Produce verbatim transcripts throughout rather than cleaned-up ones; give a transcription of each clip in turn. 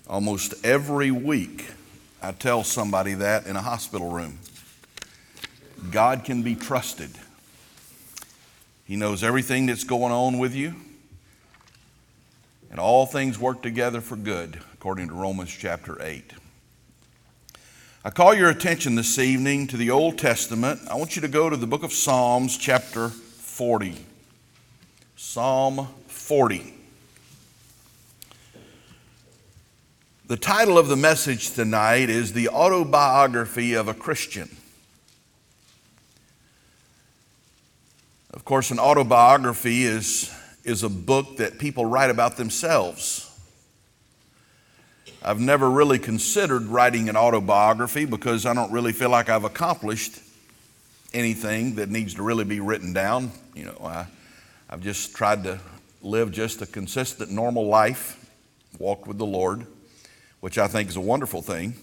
Almost every week, I tell somebody that in a hospital room. God can be trusted. He knows everything that's going on with you, and all things work together for good, according to Romans chapter eight. I call your attention this evening to the Old Testament. I want you to go to the book of Psalms, chapter forty. Psalm forty. The title of the message tonight is The Autobiography of a Christian. Of course, an autobiography is, is a book that people write about themselves. I've never really considered writing an autobiography because I don't really feel like I've accomplished anything that needs to really be written down. You know, I, I've just tried to live just a consistent, normal life, walk with the Lord, which I think is a wonderful thing.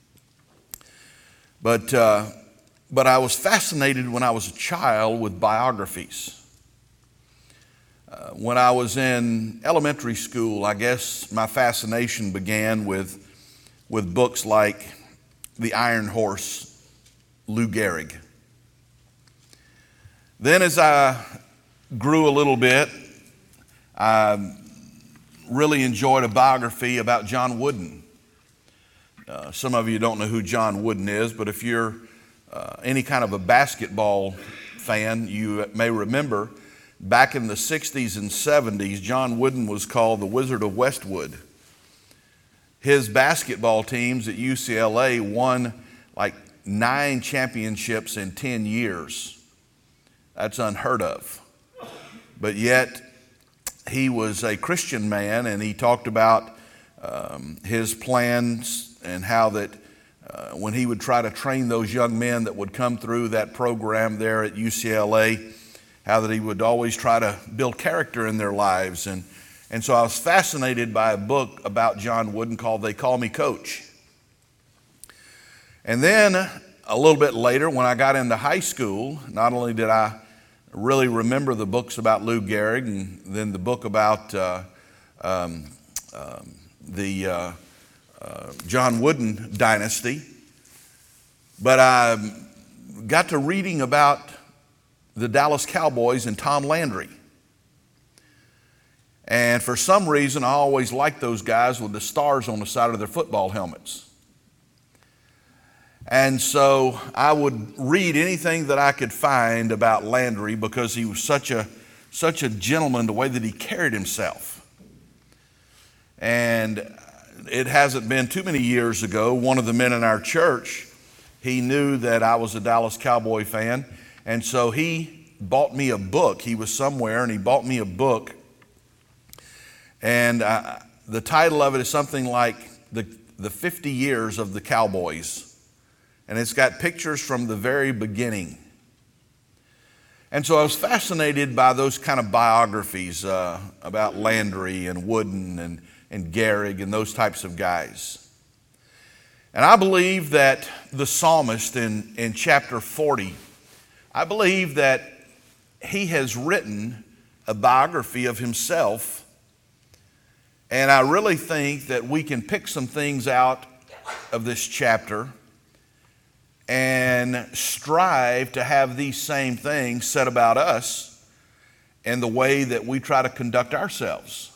But uh, but I was fascinated when I was a child with biographies. Uh, when I was in elementary school, I guess my fascination began with, with books like The Iron Horse, Lou Gehrig. Then as I grew a little bit, I really enjoyed a biography about John Wooden. Uh, some of you don't know who John Wooden is, but if you're uh, any kind of a basketball fan, you may remember back in the sixties and seventies, John Wooden was called the Wizard of Westwood. His basketball teams at U C L A won like nine championships in ten years. That's unheard of. But yet, he was a Christian man, and he talked about um, his plans and how that uh, when he would try to train those young men that would come through that program there at U C L A, how that he would always try to build character in their lives. And, and so I was fascinated by a book about John Wooden called They Call Me Coach. And then a little bit later, when I got into high school, not only did I really remember the books about Lou Gehrig and then the book about uh, um, um, the uh, uh, John Wooden dynasty, but I got to reading about the Dallas Cowboys and Tom Landry. And for some reason, I always liked those guys with the stars on the side of their football helmets. And so I would read anything that I could find about Landry because he was such a such a gentleman, the way that he carried himself. And it hasn't been too many years ago, one of the men in our church, he knew that I was a Dallas Cowboy fan, and so he bought me a book. He was somewhere and he bought me a book, and uh, the title of it is something like the, the fifty years of the Cowboys. And it's got pictures from the very beginning. And so I was fascinated by those kind of biographies uh, about Landry and Wooden and, and Gehrig and those types of guys. And I believe that the psalmist in, in chapter forty, I believe that he has written a biography of himself. And I really think that we can pick some things out of this chapter and strive to have these same things said about us and the way that we try to conduct ourselves.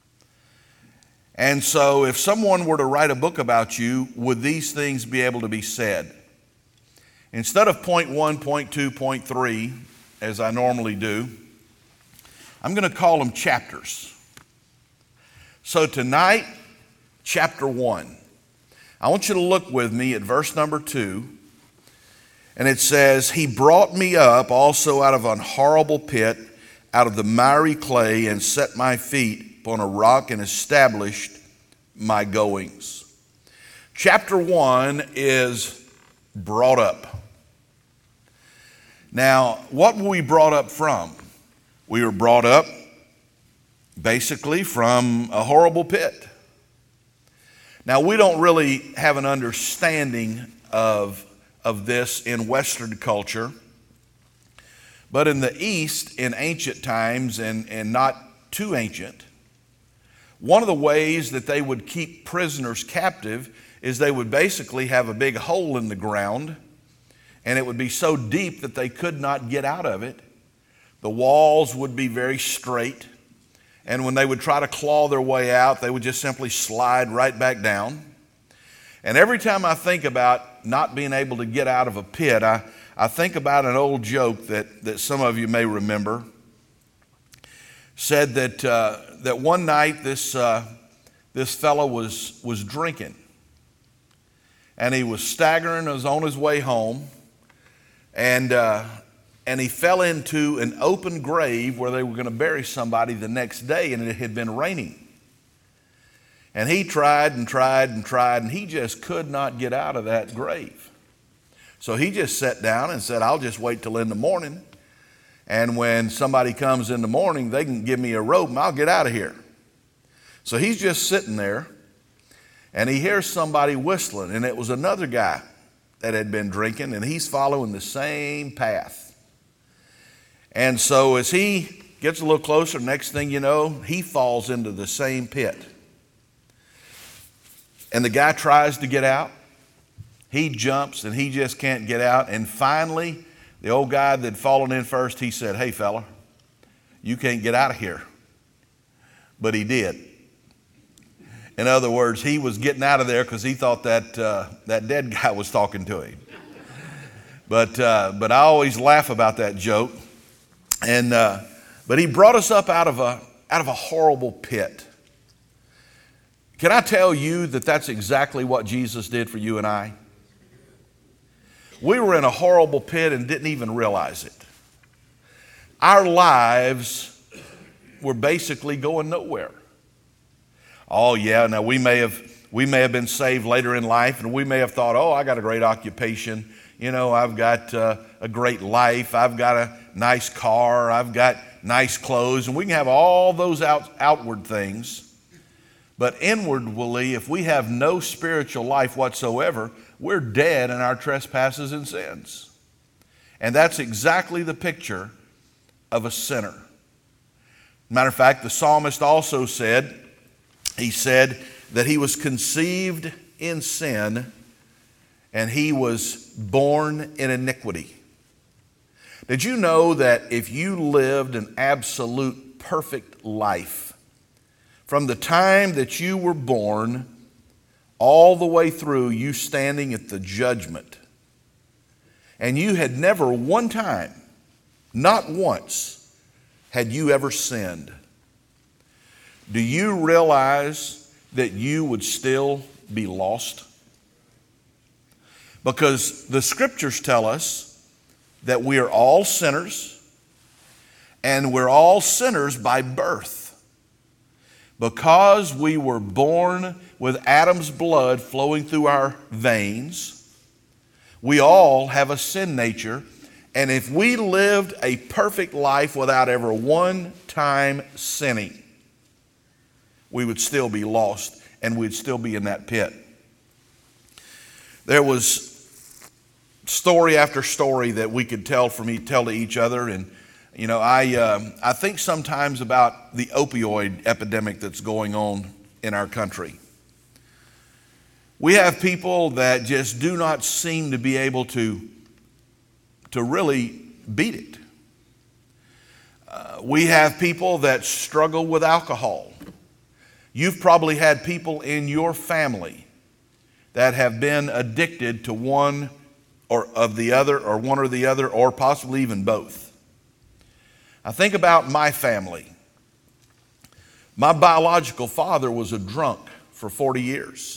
And so if someone were to write a book about you, would these things be able to be said? Instead of point one, point two, point three, as I normally do, I'm going to call them chapters. So tonight, chapter one. I want you to look with me at verse number two. And it says, He brought me up also out of an horrible pit, out of the miry clay, and set my feet upon a rock and established my goings. Chapter one is brought up. Now, what were we brought up from? We were brought up basically from a horrible pit. Now, we don't really have an understanding of of this in Western culture. But in the East, in ancient times, and, and not too ancient, one of the ways that they would keep prisoners captive is they would basically have a big hole in the ground, and it would be so deep that they could not get out of it. The walls would be very straight, and when they would try to claw their way out, they would just simply slide right back down. And every time I think about not being able to get out of a pit, I, I think about an old joke that, that some of you may remember. Said that uh, that one night this uh, this fellow was was drinking, and he was staggering. He was on his way home, and uh, and he fell into an open grave where they were going to bury somebody the next day, and it had been raining. And he tried and tried and tried, and he just could not get out of that grave. So he just sat down and said, "I'll just wait till in the morning. And when somebody comes in the morning, they can give me a rope and I'll get out of here." So he's just sitting there, and he hears somebody whistling, and it was another guy that had been drinking, and he's following the same path. And so as he gets a little closer, next thing you know, he falls into the same pit. And the guy tries to get out. He jumps, and he just can't get out. And finally, the old guy that had fallen in first, he said, "Hey, fella, you can't get out of here." But he did. In other words, he was getting out of there because he thought that uh, that dead guy was talking to him. But uh, but I always laugh about that joke. And uh, but he brought us up out of a out of a horrible pit. Can I tell you that that's exactly what Jesus did for you and I? We were in a horrible pit and didn't even realize it. Our lives were basically going nowhere. Oh yeah, now we may have we may have been saved later in life, and we may have thought, "Oh, I got a great occupation. You know, I've got uh, a great life. I've got a nice car. I've got nice clothes," and we can have all those out, outward things. But inwardly, if we have no spiritual life whatsoever, we're dead in our trespasses and sins. And that's exactly the picture of a sinner. Matter of fact, the psalmist also said, he said that he was conceived in sin and he was born in iniquity. Did you know that if you lived an absolute perfect life, from the time that you were born all the way through you standing at the judgment, and you had never one time, not once, had you ever sinned, do you realize that you would still be lost? Because the scriptures tell us that we are all sinners, and we're all sinners by birth. Because we were born with Adam's blood flowing through our veins, we all have a sin nature. And if we lived a perfect life without ever one time sinning, we would still be lost and we'd still be in that pit. There was story after story that we could tell from e- tell to each other. And You know, I um, I think sometimes about the opioid epidemic that's going on in our country. We have people that just do not seem to be able to, to really beat it. Uh, we have people that struggle with alcohol. You've probably had people in your family that have been addicted to one or of the other, or one or the other, or possibly even both. I think about my family. My biological father was a drunk for forty years.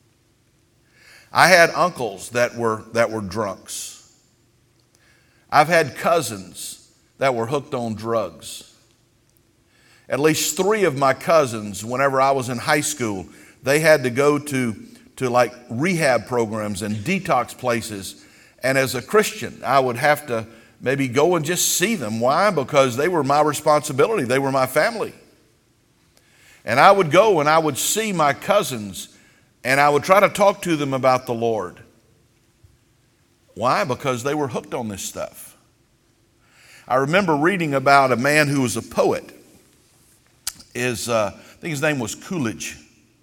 I had uncles that were that were drunks. I've had cousins that were hooked on drugs. At least three of my cousins, whenever I was in high school, they had to go to, to like rehab programs and detox places. And as a Christian, I would have to maybe go and just see them. Why? Because they were my responsibility. They were my family. And I would go and I would see my cousins and I would try to talk to them about the Lord. Why? Because they were hooked on this stuff. I remember reading about a man who was a poet. His uh, think his name was Coolidge.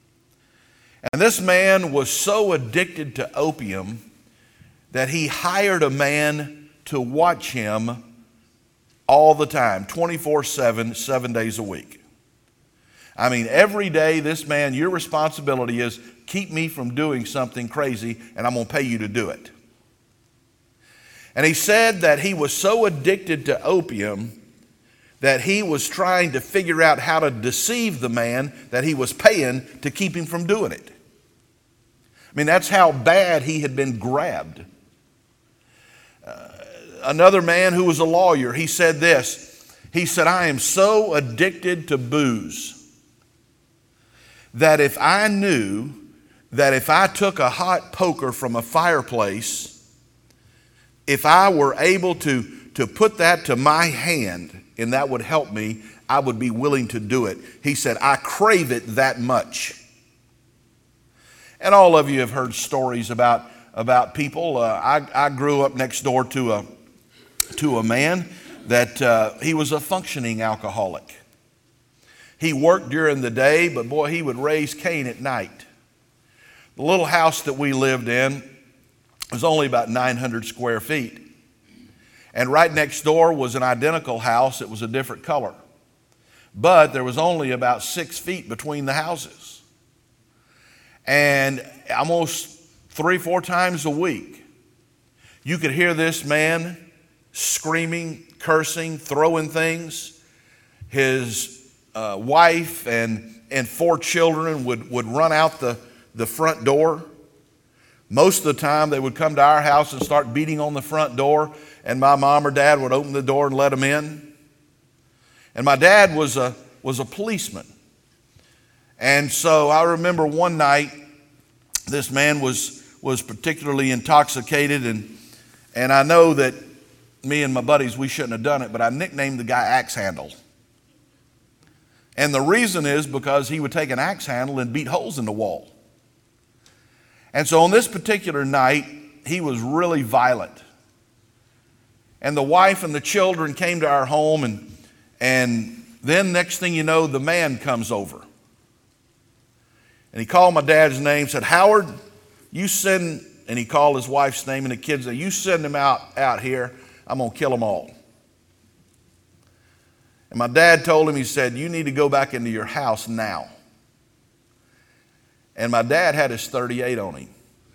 And this man was so addicted to opium that he hired a man to watch him all the time, twenty-four seven, seven days a week. I mean, every day this man, your responsibility is keep me from doing something crazy, and I'm going to pay you to do it. And he said that he was so addicted to opium that he was trying to figure out how to deceive the man that he was paying to keep him from doing it. I mean, that's how bad he had been grabbed. Uh, another man who was a lawyer, he said this. He said, I am so addicted to booze that if I knew that if I took a hot poker from a fireplace, if I were able to, to put that to my hand and that would help me, I would be willing to do it. He said, I crave it that much. And all of you have heard stories about, about people. Uh, I, I grew up next door to a, to a man that uh, he was a functioning alcoholic. He worked during the day, but boy, he would raise Cain at night. The little house that we lived in was only about nine hundred square feet. And right next door was an identical house. It was a different color. But there was only about six feet between the houses. And almost three, four times a week, you could hear this man screaming, cursing, throwing things. His uh, wife and, and four children would, would run out the, the front door. Most of the time, they would come to our house and start beating on the front door, and my mom or dad would open the door and let them in. And my dad was a, was a policeman. And so I remember one night, this man was, was particularly intoxicated, and, and I know that me and my buddies, we shouldn't have done it, but I nicknamed the guy Axe Handle. And the reason is because he would take an axe handle and beat holes in the wall. And so on this particular night, he was really violent. And the wife and the children came to our home, and, and then next thing you know, the man comes over. And he called my dad's name, said, Howard, you send, and he called his wife's name and the kids' name, you send them out, out here, I'm going to kill them all. And my dad told him, he said, you need to go back into your house now. And my dad had his thirty-eight on him.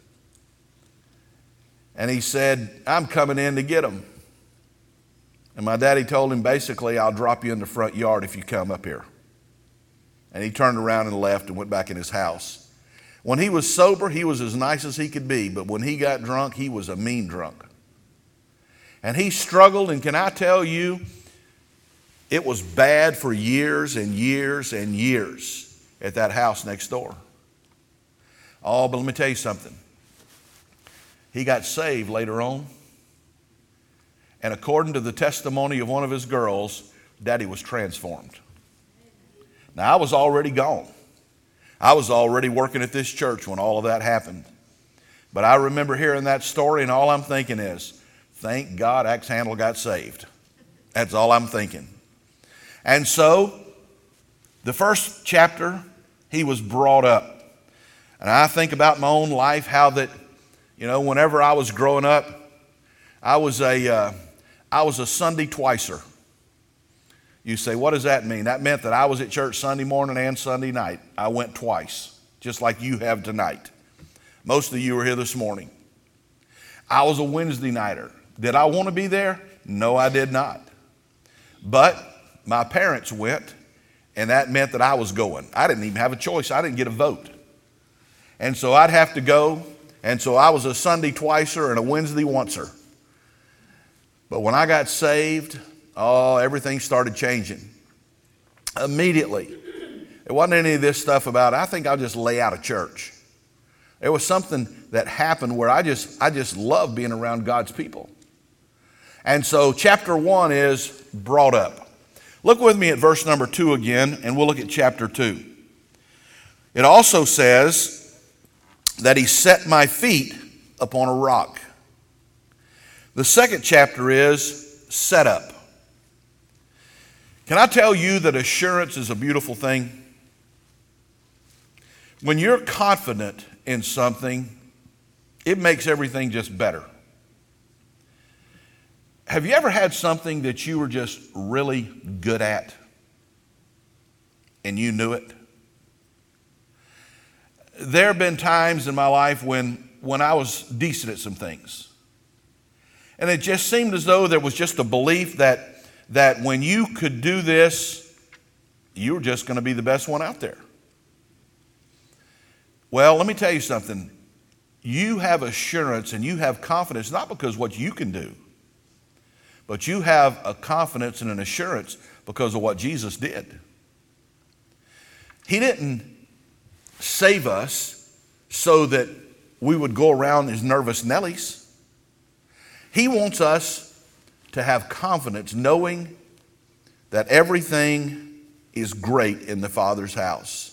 And he said, I'm coming in to get him. And my daddy told him, basically, I'll drop you in the front yard if you come up here. And he turned around and left and went back in his house. When he was sober, he was as nice as he could be. But when he got drunk, he was a mean drunk. And he struggled, and can I tell you, it was bad for years and years and years at that house next door. Oh, but let me tell you something. He got saved later on. And according to the testimony of one of his girls, Daddy was transformed. Now, I was already gone. I was already working at this church when all of that happened. But I remember hearing that story, and all I'm thinking is, thank God Axe Handle got saved. That's all I'm thinking. And so, the first chapter, he was brought up. And I think about my own life, how that, you know, whenever I was growing up, I was a, uh, I was a Sunday twicer. You say, what does that mean? That meant that I was at church Sunday morning and Sunday night. I went twice, just like you have tonight. Most of you were here this morning. I was a Wednesday nighter. Did I want to be there? No, I did not. But my parents went, and that meant that I was going. I didn't even have a choice. I didn't get a vote. And so I'd have to go. And so I was a Sunday twicer and a Wednesday oncer. But when I got saved, oh, everything started changing. Immediately. There wasn't any of this stuff about, I think I'll just lay out of church. There was something that happened where I just, I just love being around God's people. And so chapter one is brought up. Look with me at verse number two again, and we'll look at chapter two. It also says that he set my feet upon a rock. The second chapter is set up. Can I tell you that assurance is a beautiful thing? When you're confident in something, it makes everything just better. Have you ever had something that you were just really good at and you knew it? There have been times in my life when, when I was decent at some things. And it just seemed as though there was just a belief that, that when you could do this, you were just going to be the best one out there. Well, let me tell you something. You have assurance and you have confidence, not because what you can do, but you have a confidence and an assurance because of what Jesus did. He didn't save us so that we would go around as nervous Nellies. He wants us to have confidence knowing that everything is great in the Father's house.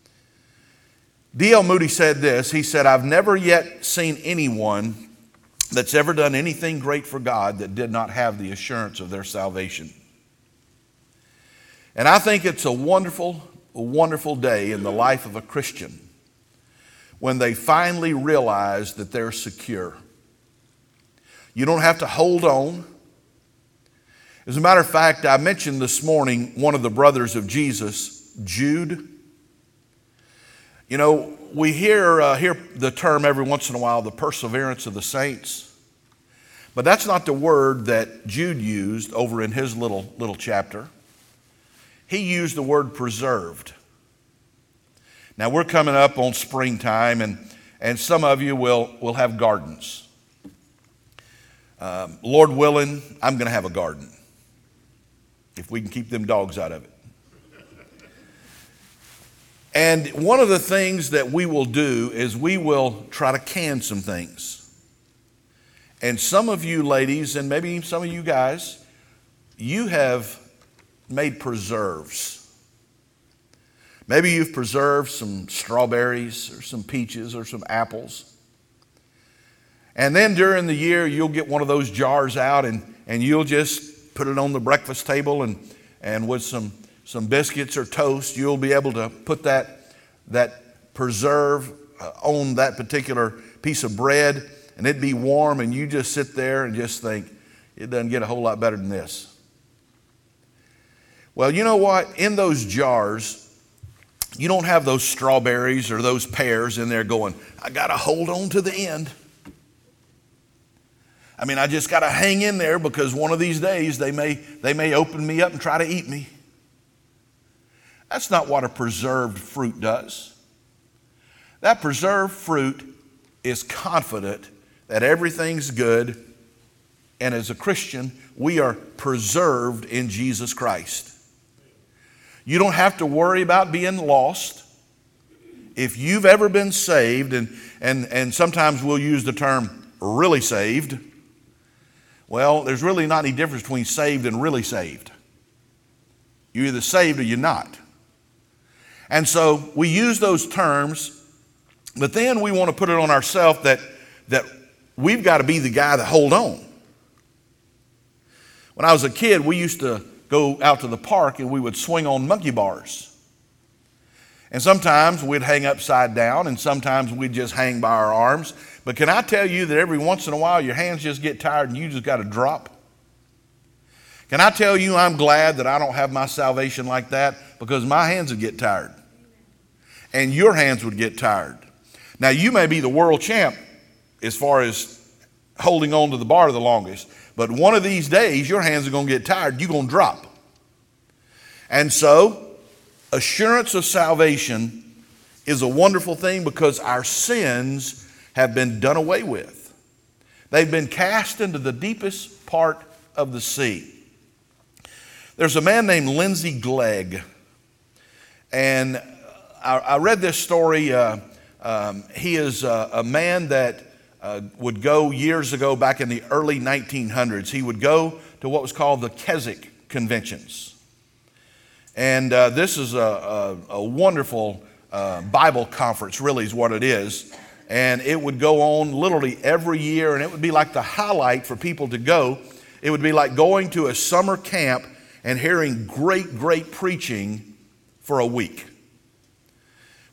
D L Moody said this. He said, I've never yet seen anyone that's ever done anything great for God that did not have the assurance of their salvation. And I think it's a wonderful, a wonderful day in the life of a Christian when they finally realize that they're secure. You don't have to hold on. As a matter of fact, I mentioned this morning one of the brothers of Jesus, Jude. You know, we hear, uh, hear the term every once in a while, the perseverance of the saints. But that's not the word that Jude used over in his little, little chapter. He used the word preserved. Now, we're coming up on springtime, and, and some of you will, will have gardens. Um, Lord willing, I'm going to have a garden, if we can keep them dogs out of it. And one of the things that we will do is we will try to can some things. And some of you ladies, and maybe some of you guys, you have made preserves. Maybe you've preserved some strawberries or some peaches or some apples. And then during the year, you'll get one of those jars out and, and you'll just put it on the breakfast table, and, and with some some biscuits or toast, you'll be able to put that, that preserve uh, on that particular piece of bread, and it'd be warm, and you just sit there and just think, it doesn't get a whole lot better than this. Well, you know what? In those jars, you don't have those strawberries or those pears in there going, I got to hold on to the end. I mean, I just got to hang in there because one of these days they may, they may open me up and try to eat me. That's not what a preserved fruit does. That preserved fruit is confident that everything's good, and as a Christian, we are preserved in Jesus Christ. You don't have to worry about being lost. If you've ever been saved, and, and, and sometimes we'll use the term really saved, well, there's really not any difference between saved and really saved. You're either saved or you're not. And so we use those terms, but then we want to put it on ourselves that, that we've got to be the guy that hold on. When I was a kid, we used to go out to the park and we would swing on monkey bars. And sometimes we'd hang upside down, and sometimes we'd just hang by our arms. But can I tell you that every once in a while your hands just get tired and you just got to drop? Can I tell you I'm glad that I don't have my salvation like that, because my hands would get tired. And your hands would get tired. Now, you may be the world champ as far as holding on to the bar the longest, but one of these days your hands are going to get tired. You're going to drop. And so, assurance of salvation is a wonderful thing because our sins have been done away with. They've been cast into the deepest part of the sea. There's a man named Lindsay Glegg, and I, I read this story. Uh, um, he is a, a man that uh, would go years ago, back in the early nineteen hundreds. He would go to what was called the Keswick conventions. And uh, this is a, a, a wonderful uh, Bible conference, really is what it is. And it would go on literally every year, and it would be like the highlight for people to go. It would be like going to a summer camp and hearing great, great preaching for a week.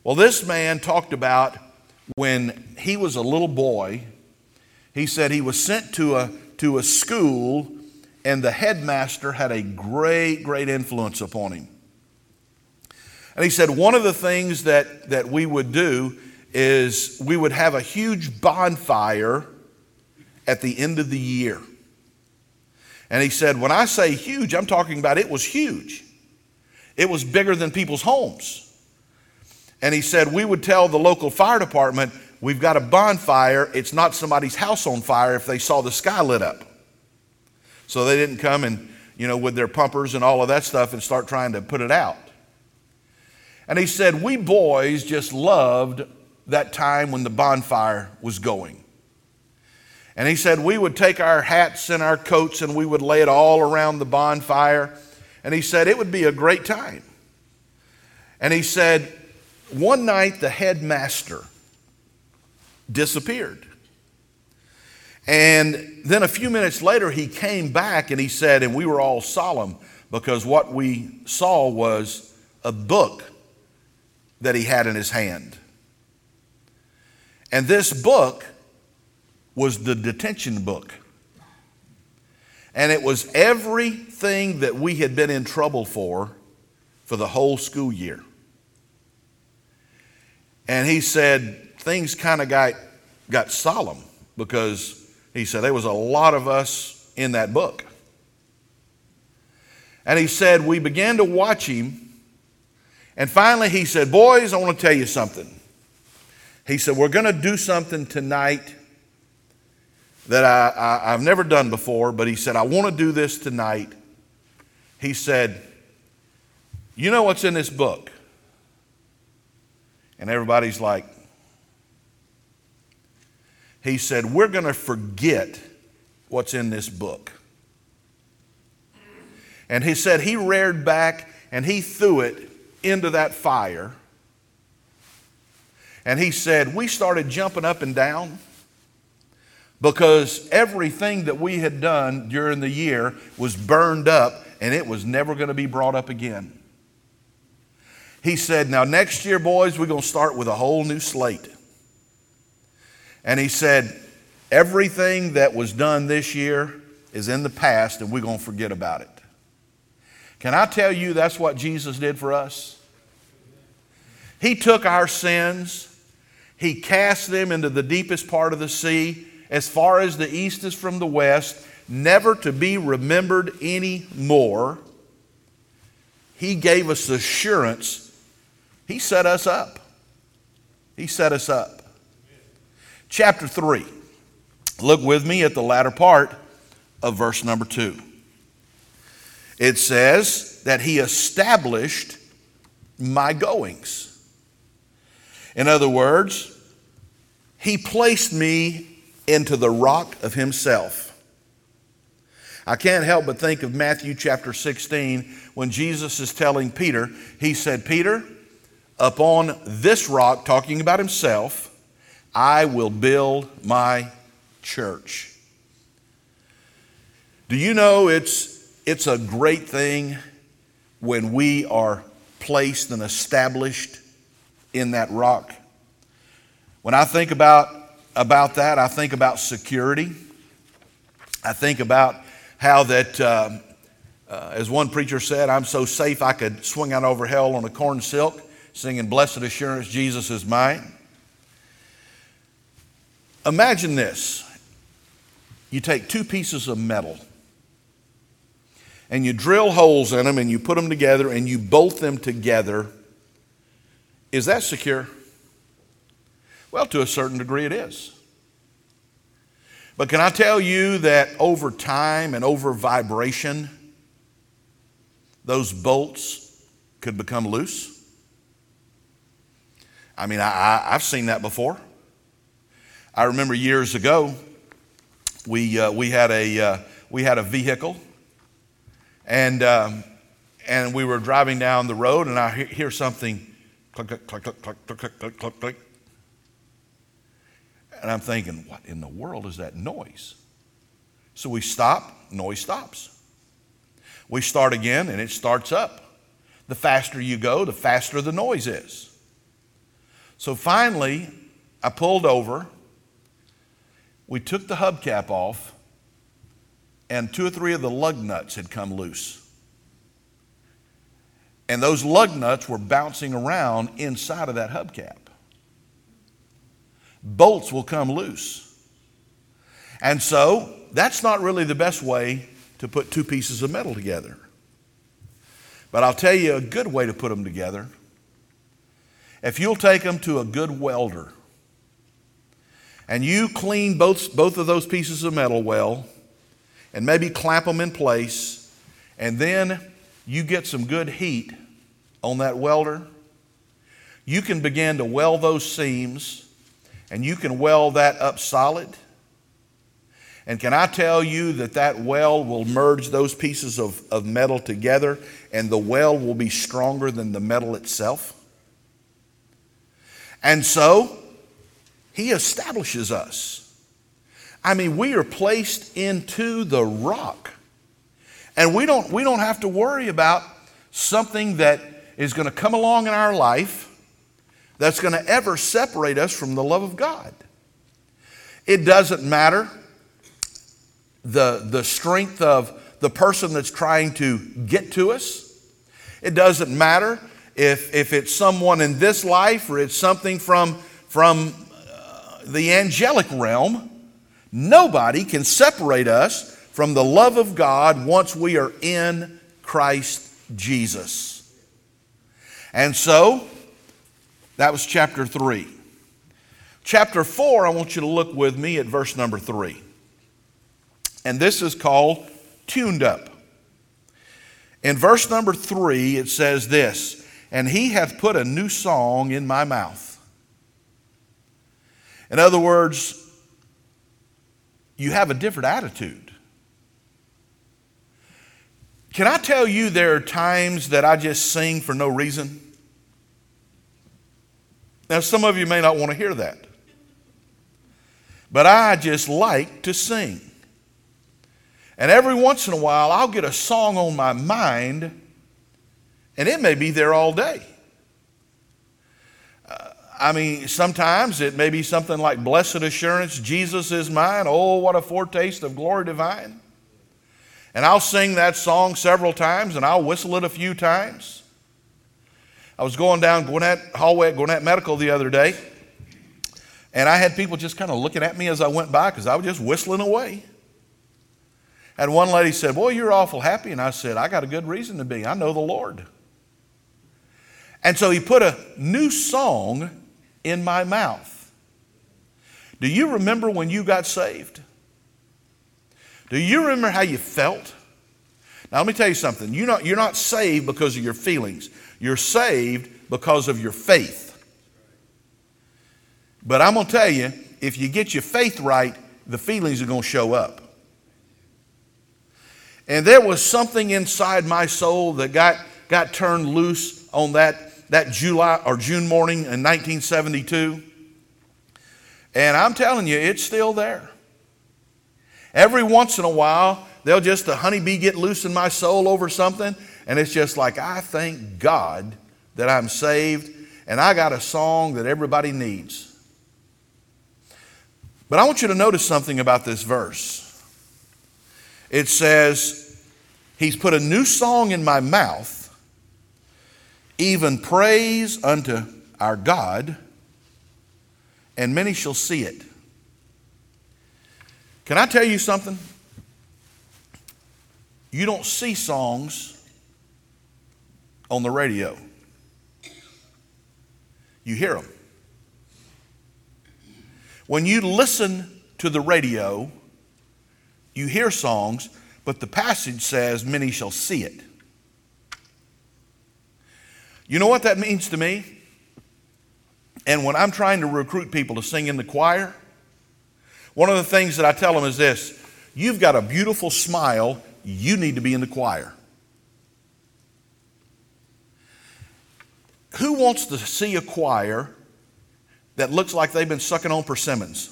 Well, this man talked about when he was a little boy, he said he was sent to a, to a school, and the headmaster had a great, great influence upon him. And he said one of the things that, that we would do is we would have a huge bonfire at the end of the year. And he said, when I say huge, I'm talking about it was huge. It was bigger than people's homes. And he said, we would tell the local fire department, we've got a bonfire. It's not somebody's house on fire if they saw the sky lit up. So they didn't come and, you know, with their pumpers and all of that stuff and start trying to put it out. And he said, we boys just loved that time when the bonfire was going. And he said, we would take our hats and our coats and we would lay it all around the bonfire. And he said, it would be a great time. And he said, one night the headmaster disappeared. And then a few minutes later he came back and he said, and we were all solemn because what we saw was a book that he had in his hand. And this book was the detention book. And it was everything that we had been in trouble for for the whole school year. And he said things kind of got, got solemn because he said there was a lot of us in that book. And he said we began to watch him. And finally he said, boys, I want to tell you something. He said, we're going to do something tonight that I, I, I've never done before, but he said, I want to do this tonight. He said, you know what's in this book? And everybody's like, he said, we're going to forget what's in this book. And he said he reared back and he threw it into that fire. And he said, we started jumping up and down because everything that we had done during the year was burned up and it was never going to be brought up again. He said, now next year, boys, we're going to start with a whole new slate. And he said, everything that was done this year is in the past and we're going to forget about it. Can I tell you that's what Jesus did for us? He took our sins, he cast them into the deepest part of the sea, as far as the east is from the west, never to be remembered anymore. He gave us assurance. He set us up. He set us up. Chapter three. Look with me at the latter part of verse number two. It says that he established my goings. In other words, he placed me into the rock of himself. I can't help but think of Matthew chapter sixteen when Jesus is telling Peter, he said, Peter, upon this rock, talking about himself, I will build my church. Do you know it's, it's a great thing when we are placed and established in that rock? When I think about, about that, I think about security. I think about how that, uh, uh, as one preacher said, I'm so safe I could swing out over hell on a corn silk, singing blessed assurance, Jesus is mine. Imagine this. You take two pieces of metal and you drill holes in them and you put them together and you bolt them together. Is that secure? Well, to a certain degree it is. But can I tell you that over time and over vibration, those bolts could become loose? I mean, I, I, I've seen that before. I remember years ago, we uh, we had a uh, we had a vehicle, and um, and we were driving down the road, and I hear, hear something click click click click click click click click click, and I'm thinking, what in the world is that noise? So we stop, noise stops. We start again, and it starts up. The faster you go, the faster the noise is. So finally, I pulled over. We took the hubcap off, and two or three of the lug nuts had come loose. And those lug nuts were bouncing around inside of that hubcap. Bolts will come loose. And so, that's not really the best way to put two pieces of metal together. But I'll tell you a good way to put them together. If you'll take them to a good welder, and you clean both, both of those pieces of metal well, and maybe clamp them in place, and then you get some good heat on that welder, you can begin to weld those seams, and you can weld that up solid. And can I tell you that that weld will merge those pieces of, of metal together, and the weld will be stronger than the metal itself? And so, he establishes us. I mean, we are placed into the rock. And we don't, we don't have to worry about something that is going to come along in our life that's going to ever separate us from the love of God. It doesn't matter the, the strength of the person that's trying to get to us. It doesn't matter if, if it's someone in this life or it's something from, from uh, the angelic realm. Nobody can separate us from the love of God once we are in Christ Jesus. And so, that was chapter three. Chapter four, I want you to look with me at verse number three. And this is called Tuned Up. In verse number three, it says this, "And he hath put a new song in my mouth." In other words, you have a different attitude. Can I tell you there are times that I just sing for no reason? Now, some of you may not want to hear that. But I just like to sing. And every once in a while, I'll get a song on my mind, and it may be there all day. Uh, I mean, sometimes it may be something like "Blessed Assurance, Jesus is mine. Oh, what a foretaste of glory divine." And I'll sing that song several times, and I'll whistle it a few times. I was going down Gwinnett hallway at Gwinnett Medical the other day, and I had people just kind of looking at me as I went by because I was just whistling away. And one lady said, "Boy, you're awful happy." And I said, "I got a good reason to be. I know the Lord." And so he put a new song in my mouth. Do you remember when you got saved? Do you remember how you felt? Now, let me tell you something. You're not, you're not saved because of your feelings. You're saved because of your faith. But I'm going to tell you, if you get your faith right, the feelings are going to show up. And there was something inside my soul that got, got turned loose on that, that July or June morning in nineteen seventy-two. And I'm telling you, it's still there. Every once in a while, there'll just a honeybee get loose in my soul over something, and it's just like, I thank God that I'm saved, and I got a song that everybody needs. But I want you to notice something about this verse. It says, he's put a new song in my mouth, even praise unto our God, and many shall see it. Can I tell you something? You don't see songs on the radio. You hear them. When you listen to the radio, you hear songs, but the passage says, many shall see it. You know what that means to me? And when I'm trying to recruit people to sing in the choir, one of the things that I tell them is this: you've got a beautiful smile, you need to be in the choir. Who wants to see a choir that looks like they've been sucking on persimmons?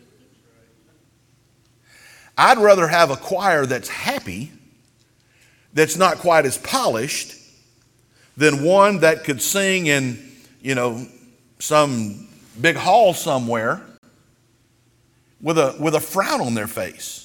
I'd rather have a choir that's happy, that's not quite as polished, than one that could sing in, you know, some big hall somewhere with a, with a frown on their face.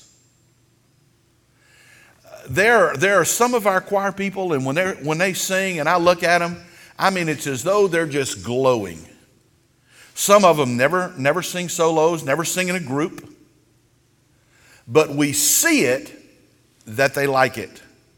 There, there are some of our choir people, and when, they're, when they sing and I look at them, I mean, it's as though they're just glowing. Some of them never, never sing solos, never sing in a group. But we see it that they like it.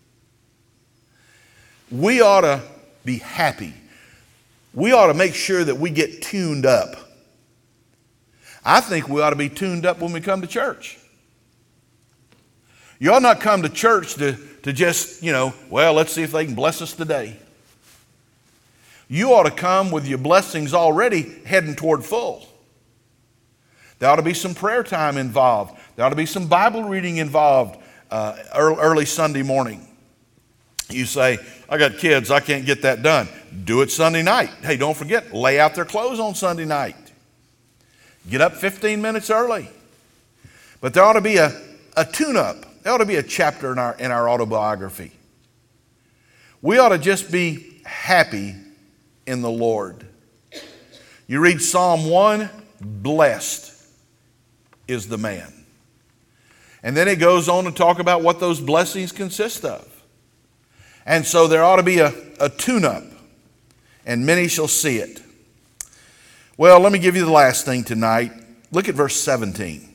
We ought to be happy. We ought to make sure that we get tuned up. I think we ought to be tuned up when we come to church. You ought not come to church to, to just, you know, well, let's see if they can bless us today. You ought to come with your blessings already heading toward full. There ought to be some prayer time involved. There ought to be some Bible reading involved uh, early Sunday morning. You say, I got kids, I can't get that done. Do it Sunday night. Hey, don't forget, lay out their clothes on Sunday night. Get up fifteen minutes early. But there ought to be a, a tune-up. There ought to be a chapter in our, in our autobiography. We ought to just be happy in the Lord. You read Psalm one, blessed is the man. And then it goes on to talk about what those blessings consist of. And so there ought to be a, a tune-up, and many shall see it. Well, let me give you the last thing tonight. Look at verse seventeen.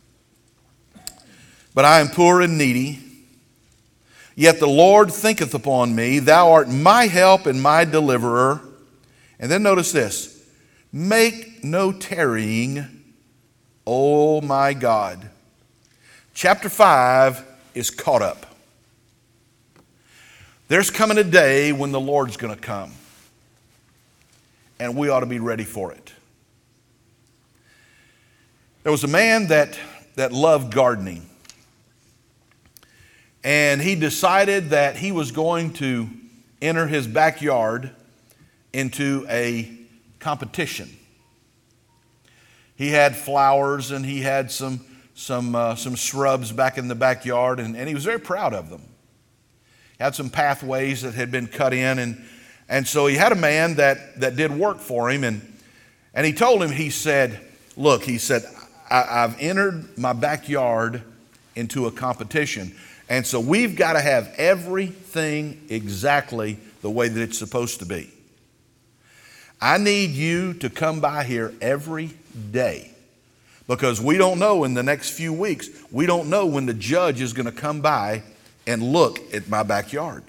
But I am poor and needy, yet the Lord thinketh upon me. Thou art my help and my deliverer. And then notice this. Make no tarrying, O my God. Chapter five is caught up. There's coming a day when the Lord's going to come. And we ought to be ready for it. There was a man that, that loved gardening. And he decided that he was going to enter his backyard into a competition. He had flowers and he had some, some, uh, some shrubs back in the backyard, and, and he was very proud of them. He had some pathways that had been cut in, and, and so he had a man that, that did work for him, and, and he told him, he said, look, he said, I, I've entered my backyard into a competition. And so we've got to have everything exactly the way that it's supposed to be. I need you to come by here every day, because we don't know in the next few weeks, we don't know when the judge is going to come by and look at my backyard.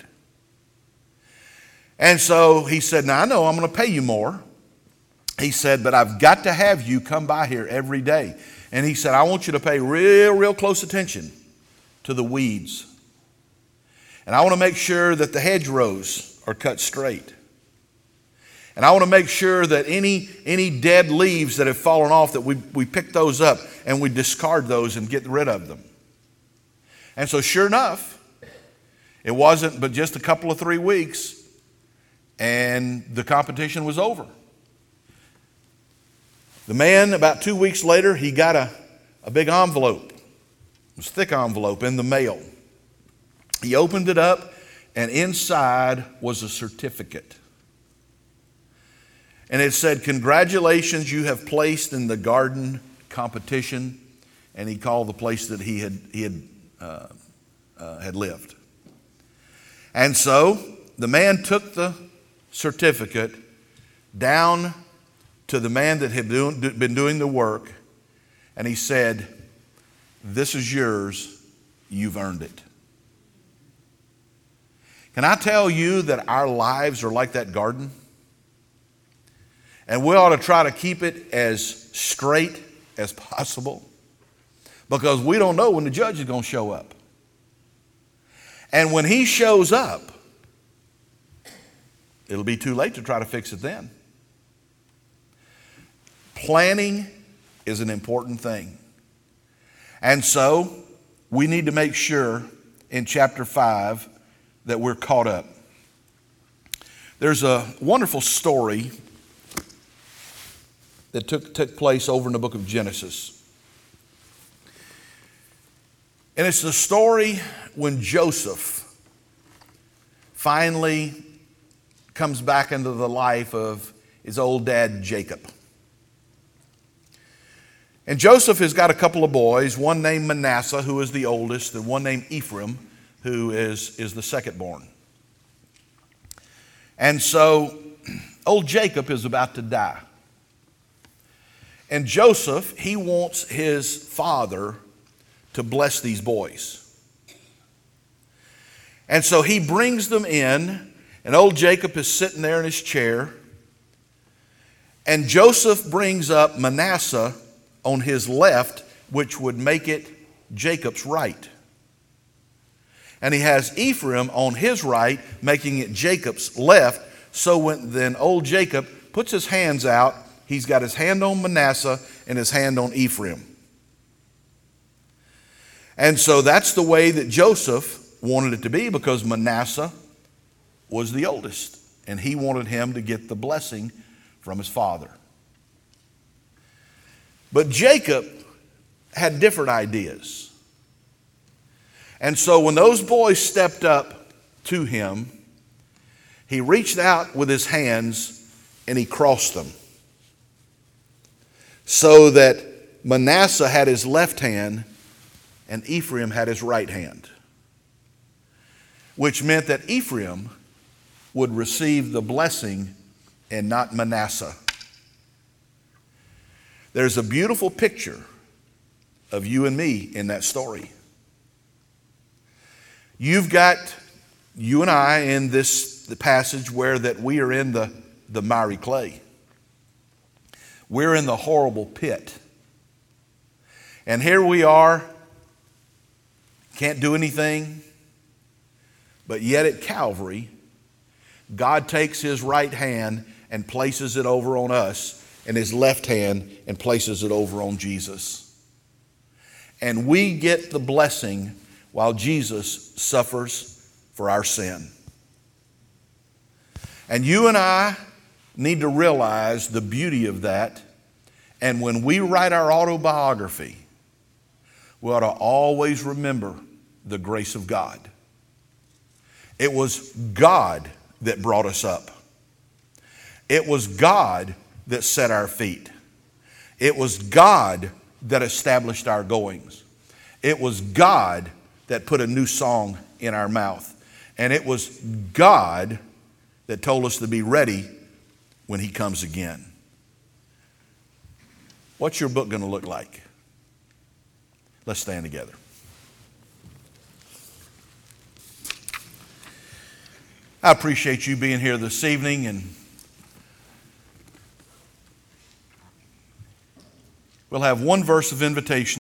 And so he said, now I know I'm going to pay you more. He said, but I've got to have you come by here every day. And he said, I want you to pay real, real close attention to the weeds. And I want to make sure that the hedgerows are cut straight. And I want to make sure that any, any dead leaves that have fallen off, that we, we pick those up and we discard those and get rid of them. And so sure enough, it wasn't but just a couple of three weeks and the competition was over. The man, about two weeks later, he got a, a big envelope. It was a thick envelope in the mail. He opened it up, and inside was a certificate. And it said, congratulations, you have placed in the garden competition. And he called the place that he had, he had, uh, uh, had lived. And so the man took the certificate down to the man that had do, been doing the work, and he said, this is yours, you've earned it. Can I tell you that our lives are like that garden? And we ought to try to keep it as straight as possible, because we don't know when the judge is going to show up. And when he shows up, it'll be too late to try to fix it then. Planning is an important thing. And so we need to make sure in chapter five that we're caught up. There's a wonderful story that took, took place over in the book of Genesis. And it's the story when Joseph finally comes back into the life of his old dad Jacob. And Joseph has got a couple of boys, one named Manasseh, who is the oldest, and one named Ephraim, who is, is the second born. And so old Jacob is about to die. And Joseph, he wants his father to bless these boys. And so he brings them in, and old Jacob is sitting there in his chair. And Joseph brings up Manasseh on his left, which would make it Jacob's right. And he has Ephraim on his right, making it Jacob's left. So when then old Jacob puts his hands out, he's got his hand on Manasseh and his hand on Ephraim. And so that's the way that Joseph wanted it to be, because Manasseh was the oldest, and he wanted him to get the blessing from his father. But Jacob had different ideas. And so when those boys stepped up to him, he reached out with his hands and he crossed them, so that Manasseh had his left hand and Ephraim had his right hand, which meant that Ephraim would receive the blessing and not Manasseh. There's a beautiful picture of you and me in that story. You've got you and I in this the passage where that we are in the, the miry clay. We're in the horrible pit. And here we are, can't do anything, but yet at Calvary, God takes his right hand and places it over on us, and his left hand and places it over on Jesus. And we get the blessing while Jesus suffers for our sin. And you and I need to realize the beauty of that. And when we write our autobiography, we ought to always remember the grace of God. It was God that brought us up. It was God that set our feet. It was God that established our goings. It was God that put a new song in our mouth. And it was God that told us to be ready when he comes again. What's your book going to look like? Let's stand together. I appreciate you being here this evening, and we'll have one verse of invitation.